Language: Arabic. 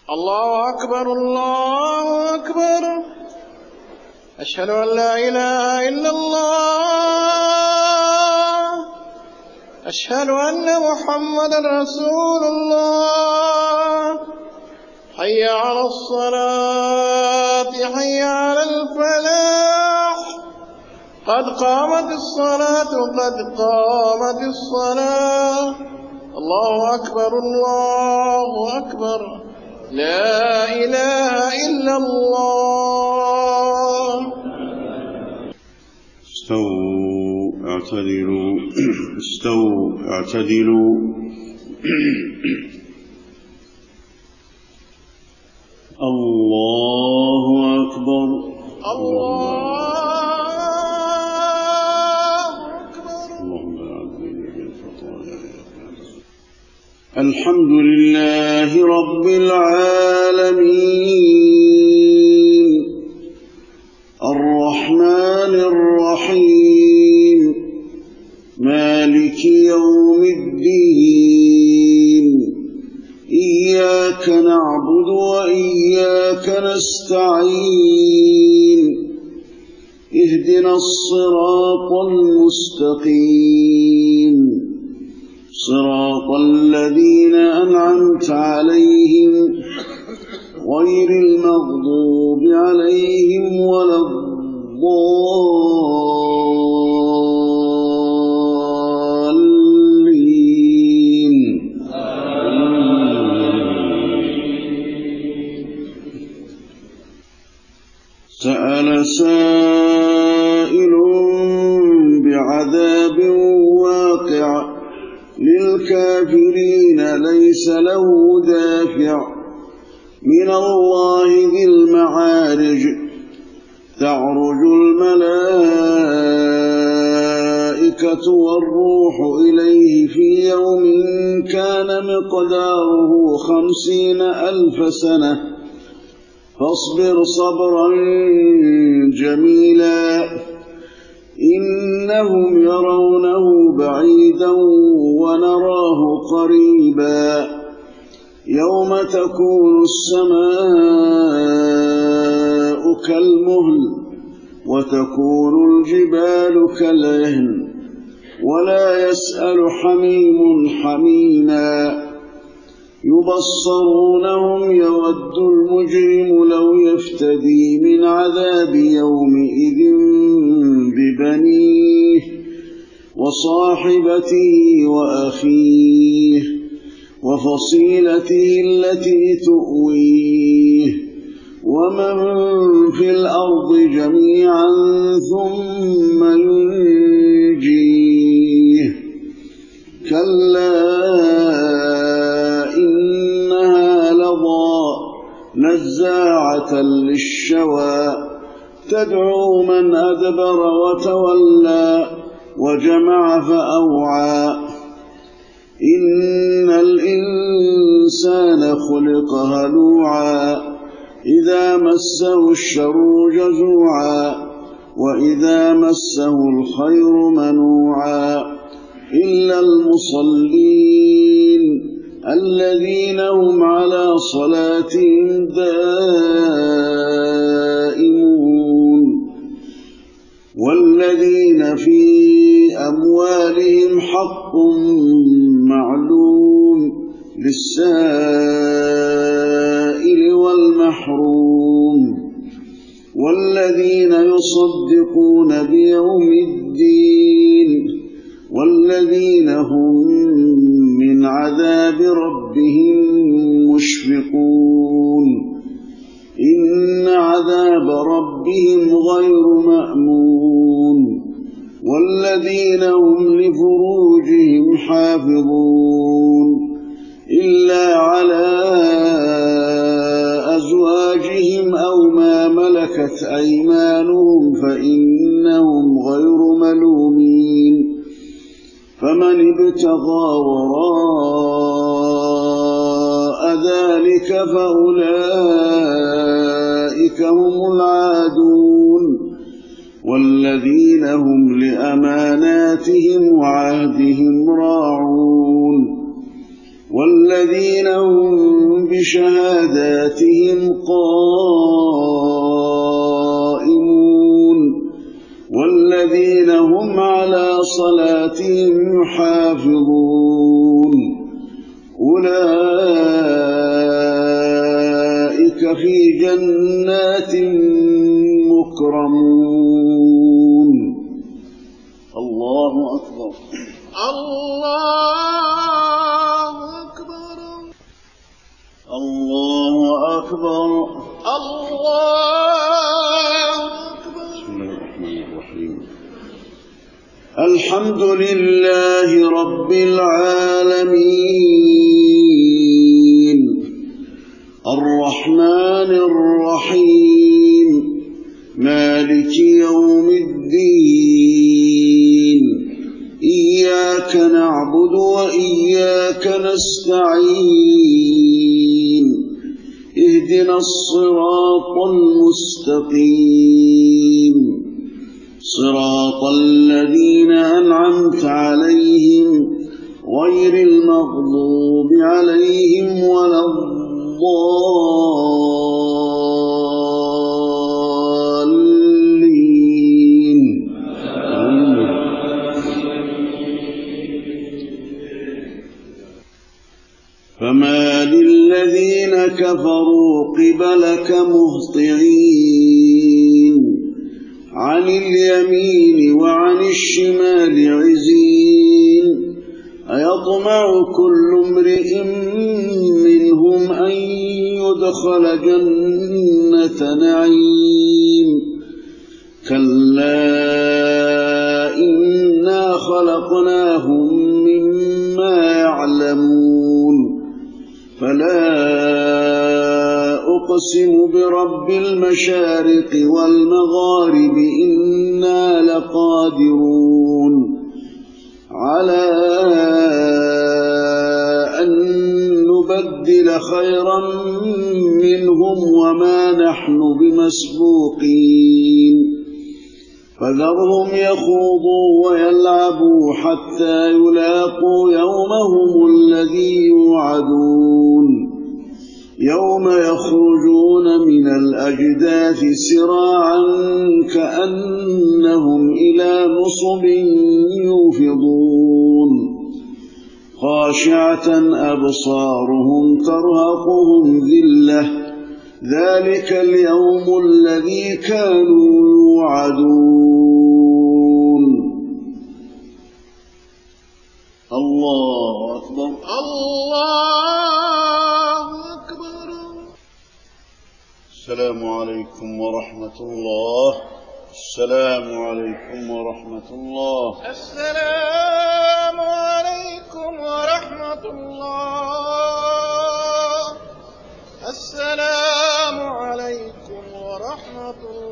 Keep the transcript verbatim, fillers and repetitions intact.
الله أكبر الله أكبر. أشهد أن لا إله إلا الله. أشهد أن محمدا رسول الله. حي على الصلاة حي على الفلاح. قد قامت الصلاة قد قامت الصلاة. الله أكبر الله أكبر. لا إله إلا الله. استووا اعتدلوا استووا اعتدلوا. الله أكبر الله أكبر. اللهم لا عدل بالخطايا. الحمد لله رب العالمين الرحمن الرحيم مالك يوم الدين. إياك نعبد وإياك نستعين. اهدنا الصراط المستقيم صراط الذين أنعمت عليهم غير المغضوب عليهم ولا الضالين. سأل سائل بعذاب واقع للكافرين ليس له دافع من الله ذي المعارج. تعرج الملائكة والروح إليه في يوم كان مقداره خمسين ألف سنة فاصبر صبرا جميلا إنهم يرونه بعيدا ونراه قريبا. يوم تكون السماء كالمهل وتكون الجبال كالعهن ولا يسأل حميم حميما. يبصرونهم يود المجرم لو يفتدي من عذاب يومئذ ببنيه وصاحبته وأخيه وفصيلته التي تؤويه ومن في الأرض جميعا ثم ينجيه. كلا إنها لظى نزاعة للشوى تدعو من أدبر وتولى وجمع فأوعى. إن الإنسان خلق هلوعا إذا مسه الشر جزوعا وإذا مسه الخير منوعا. إلا المصلين الذين هم على صلاتهم دائمون والذين في أموالهم حق معلوم للسائل والمحروم. والذين يصدقون بيوم الدين والذين هم من عذاب ربهم مشفقون. إن عذاب ربهم غير مأمون. والذين هم لفروجهم حافظون إلا على أزواجهم أو ما ملكت أيمانهم فإنهم غير ملومين. فمن ابتغى وراء ذلك فأولئك هم العادون. والذين هم لأماناتهم وعهدهم راعون. والذين هم بشهاداتهم قائمون والذين هم على صلاتهم يحافظون أولئك في جنات مكرمون. الله أكبر. الله أكبر. الله أكبر. الله أكبر. بسم الله الرحمن الرحيم. الحمد لله رب العالمين الرحمن الرحيم مالك يوم الدين إياك نعبد وإياك نستعين اهدنا الصراط المستقيم صراط الذين أنعمت عليهم غير المغضوب عليهم ولا الضالين. فما للذين كفروا قبلك مهطعين عن اليمين وعن الشمال عزين أيطمع كل امرئ منهم أن يدخل جنة نعيم كلا إنا خلقناهم مما يعلمون فلا أقسم برب المشارق والمغارب إنا لقادرون على أن نبدل خيرا منهم وما نحن بمسبوقين فذرهم يخوضوا ويلعبوا حتى يلاقوا يومهم الذي يوعدون يوم يخرجون من الأجداث سراعا كأنهم إلى نصب يوفضون خاشعة أبصارهم ترهقهم ذلة ذلك اليوم الذي كانوا يوعدون. الله أكبر. الله أكبر. السلام عليكم ورحمة الله. السلام عليكم ورحمة الله. السلام عليكم ورحمة الله. السلام عليكم ورحمة الله.